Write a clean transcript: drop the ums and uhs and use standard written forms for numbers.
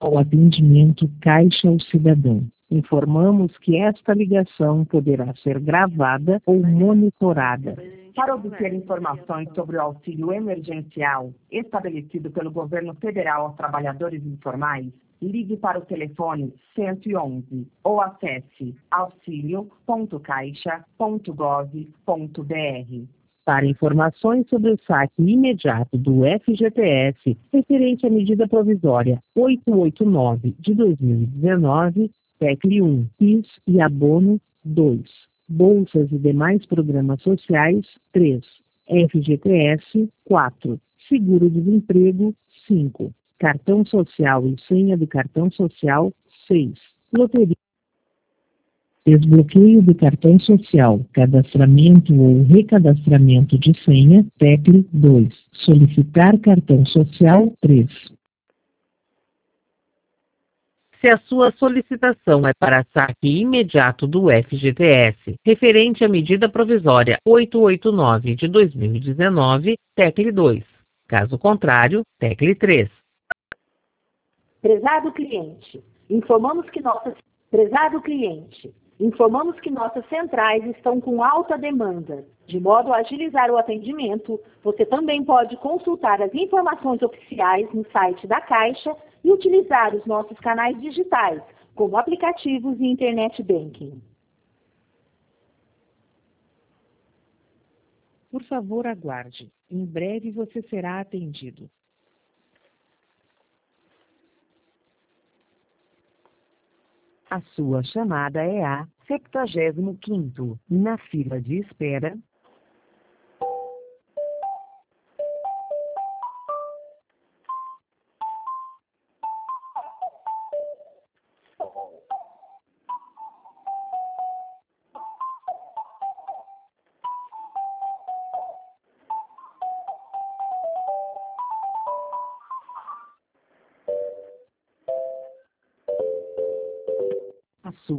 ao atendimento Caixa ao Cidadão. Informamos que esta ligação poderá ser gravada ou monitorada. Para obter informações sobre o auxílio emergencial estabelecido pelo governo federal aos trabalhadores informais, ligue para o telefone 111 ou acesse auxilio.caixa.gov.br. Para informações sobre o saque imediato do FGTS, referente à medida provisória 889 de 2019, PEC 1, PIS e abono 2, bolsas e demais programas sociais 3, FGTS 4, seguro-desemprego 5, cartão social e senha do cartão social 6, loteria. Desbloqueio do cartão social, cadastramento ou recadastramento de senha, PEC 2. Solicitar cartão social 3. Se a sua solicitação é para saque imediato do FGTS, referente à medida provisória 889 de 2019, TECL 2. Caso contrário, TECL 3. Prezado cliente, informamos que nossas centrais estão com alta demanda. De modo a agilizar o atendimento, você também pode consultar as informações oficiais no site da Caixa e utilizar os nossos canais digitais, como aplicativos e internet banking. Por favor, aguarde. Em breve você será atendido. A sua chamada é a 75º na fila de espera. A sua